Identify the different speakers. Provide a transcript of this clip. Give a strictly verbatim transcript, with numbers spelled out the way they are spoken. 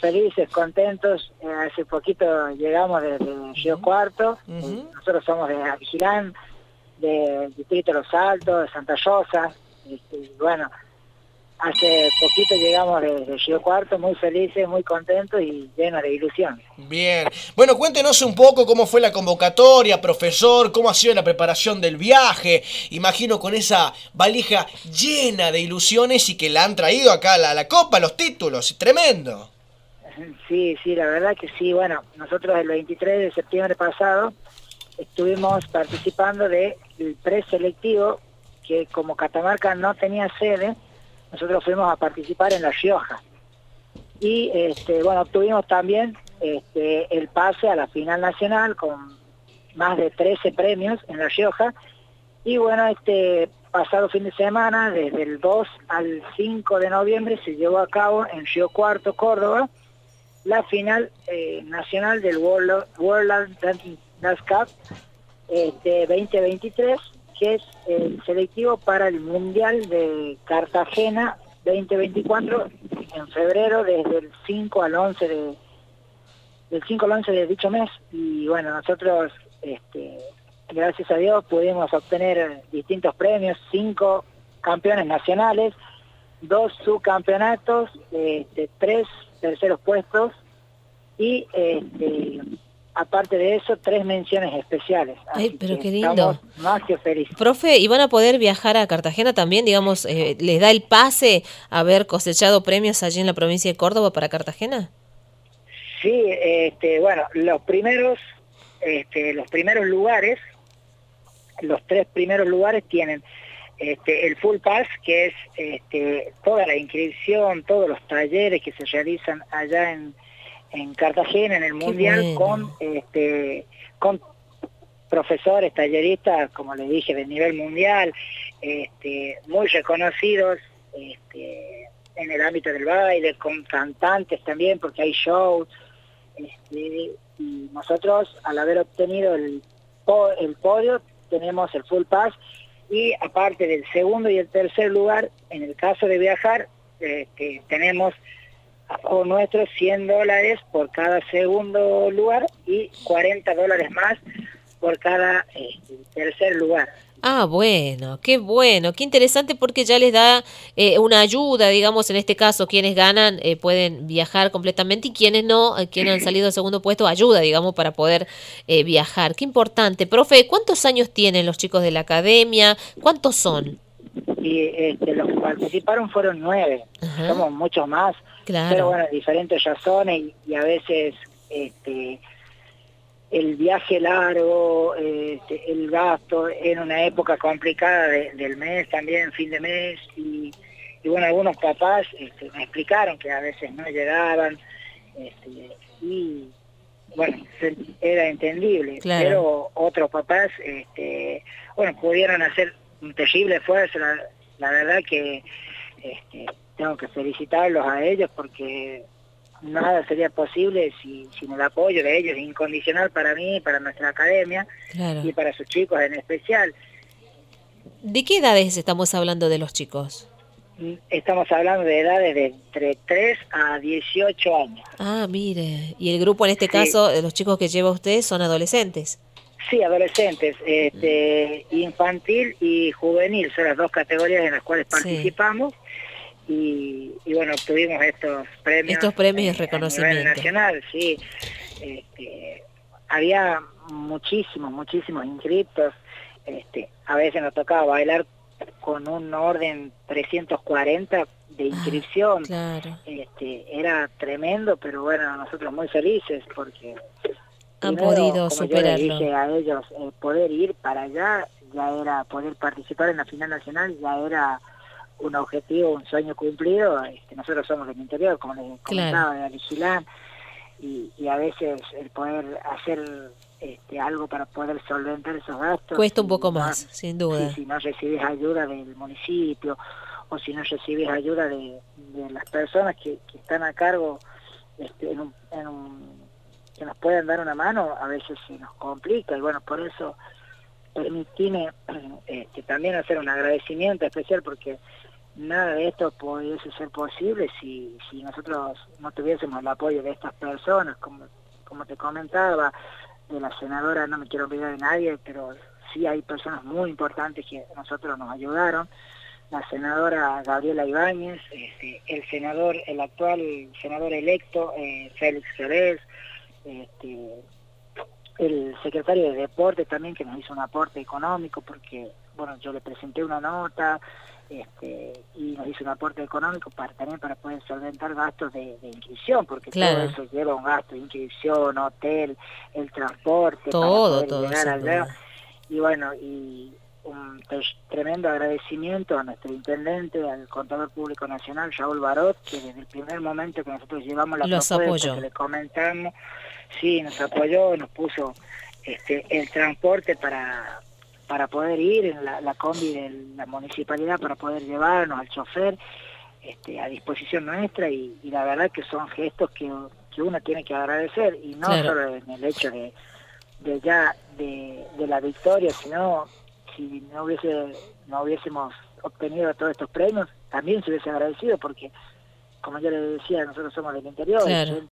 Speaker 1: felices, contentos. Eh, hace poquito llegamos desde Río Cuarto. Uh-huh. eh, nosotros somos de Agilán, del Distrito de Los Altos, de Santa Rosa. Este, y bueno, hace poquito llegamos desde Río Cuarto, muy felices, muy contentos y llenos de ilusión.
Speaker 2: Bien. Bueno, cuéntenos un poco cómo fue la convocatoria, profesor, cómo ha sido la preparación del viaje. Imagino con esa valija llena de ilusiones y que la han traído acá a la, la Copa, los títulos. Tremendo.
Speaker 1: Sí, sí, la verdad que sí. Bueno, nosotros el veintitrés de septiembre pasado estuvimos participando del preselectivo, que como Catamarca no tenía sede, nosotros fuimos a participar en La Rioja. Y este, bueno, obtuvimos también este, el pase a la final nacional con más de trece premios en La Rioja. Y bueno, este pasado fin de semana, desde el dos al cinco de noviembre, se llevó a cabo en Río Cuarto, Córdoba, la final eh, nacional del World, World Dance Cup este, veinte veintitrés, que es el selectivo para el Mundial de Cartagena veinte veinticuatro, en febrero, desde el cinco al once de, del cinco al once de dicho mes. Y bueno, nosotros, este, gracias a Dios, pudimos obtener distintos premios, cinco campeones nacionales, dos subcampeonatos, este, tres terceros puestos y este, aparte de eso, tres menciones especiales.
Speaker 3: Ay,
Speaker 1: Así
Speaker 3: pero
Speaker 1: que
Speaker 3: qué lindo.
Speaker 1: Más que felices.
Speaker 3: Profe, ¿y van a poder viajar a Cartagena también? Digamos, eh, ¿les da el pase haber cosechado premios allí en la provincia de Córdoba para Cartagena?
Speaker 1: Sí, este, bueno, los primeros, este, los primeros lugares, los tres primeros lugares tienen este, el Full Pass, que es este, toda la inscripción, todos los talleres que se realizan allá en, en Cartagena, en el
Speaker 3: Qué
Speaker 1: Mundial,
Speaker 3: bueno.
Speaker 1: con, este, con profesores, talleristas, como les dije, de nivel mundial, este, muy reconocidos este, en el ámbito del baile, con cantantes también, porque hay shows. Este, y nosotros, al haber obtenido el, el podio, tenemos el Full Pass, y aparte del segundo y el tercer lugar, en el caso de viajar, este, tenemos a favor nuestro cien dólares por cada segundo lugar y cuarenta dólares más por cada eh, tercer lugar.
Speaker 3: Ah, bueno, qué bueno, qué interesante, porque ya les da eh, una ayuda, digamos, en este caso, quienes ganan eh, pueden viajar completamente, y quienes no, eh, quienes han salido al segundo puesto, ayuda, digamos, para poder eh, viajar. Qué importante. Profe, ¿cuántos años tienen los chicos de la academia? ¿Cuántos son?
Speaker 1: Y este, los que participaron fueron nueve. Ajá. Somos muchos más,
Speaker 3: claro.
Speaker 1: Pero bueno, diferentes razones, y, y a veces este el viaje largo, este, el gasto en una época complicada de, del mes también, fin de mes, y, y bueno, algunos papás este, me explicaron que a veces no llegaban, este, y bueno, se, era entendible, claro. Pero otros papás, este, bueno, pudieron hacer un terrible esfuerzo. La, la verdad que este, tengo que felicitarlos a ellos, porque nada sería posible si, sin el apoyo de ellos, incondicional para mí, para nuestra academia, claro. Y para sus chicos en especial.
Speaker 3: ¿De qué edades estamos hablando de los chicos?
Speaker 1: Estamos hablando de edades de entre tres a dieciocho años.
Speaker 3: Ah, mire. ¿Y el grupo en este
Speaker 1: sí.
Speaker 3: caso, de los chicos que lleva usted, son adolescentes?
Speaker 1: Sí, adolescentes, este, mm. infantil y juvenil, son las dos categorías en las cuales participamos. Sí. Y, y bueno, obtuvimos estos premios.
Speaker 3: Estos premios y
Speaker 1: eh,
Speaker 3: reconocimiento.
Speaker 1: A nivel nacional, sí. Este, había muchísimos, muchísimos inscriptos. Este, a veces nos tocaba bailar con un orden trescientos cuarenta de inscripción.
Speaker 3: Ah, claro.
Speaker 1: Este, era tremendo, pero bueno, nosotros muy felices porque
Speaker 3: han
Speaker 1: primero,
Speaker 3: podido
Speaker 1: como
Speaker 3: superarlo.
Speaker 1: Yo les dije a ellos, eh, poder ir para allá ya era, poder participar en la final nacional ya era un objetivo, un sueño cumplido. Este, nosotros somos del interior, como les comentaba, claro. de Alicilán, y, y a veces el poder hacer este, algo para poder solventar esos gastos
Speaker 3: cuesta un poco
Speaker 1: no,
Speaker 3: más, sin duda.
Speaker 1: Si, si no recibís ayuda del municipio, o si no recibís ayuda de, de las personas que, que están a cargo, este, en un, en un, que nos puedan dar una mano, a veces se nos complica. Y bueno, por eso permitíme este, también hacer un agradecimiento especial, porque nada de esto pudiese ser posible si, si nosotros no tuviésemos el apoyo de estas personas, como, como te comentaba, de la senadora, no me quiero olvidar de nadie, pero sí hay personas muy importantes que a nosotros nos ayudaron. La senadora Gabriela Ibáñez, este, el senador, el actual senador electo, eh, Félix Jerez, este, el secretario de Deporte también, que nos hizo un aporte económico, porque, bueno, yo le presenté una nota, este, y nos hizo un aporte económico para también para poder solventar gastos de, de inscripción, porque
Speaker 3: claro.
Speaker 1: todo eso lleva un gasto de inscripción, hotel, el transporte,
Speaker 3: todo,
Speaker 1: para poder
Speaker 3: todo,
Speaker 1: llegar allá.
Speaker 3: duda.
Speaker 1: Y bueno, y un tremendo agradecimiento a nuestro intendente, al contador público nacional, Raúl Barot, que desde el primer momento que nosotros llevamos la
Speaker 3: Los
Speaker 1: propuesta,
Speaker 3: apoyó.
Speaker 1: que le comentamos, sí, nos apoyó, nos puso este el transporte para para poder ir en la, la combi de la municipalidad, para poder llevarnos al chofer este, a disposición nuestra, y, y la verdad que son gestos que, que uno tiene que agradecer, y no
Speaker 3: Claro.
Speaker 1: solo en el hecho de, de ya de, de la victoria, sino si no hubiese no hubiésemos obtenido todos estos premios, también se hubiese agradecido, porque como yo le decía, nosotros somos del interior,
Speaker 3: Claro.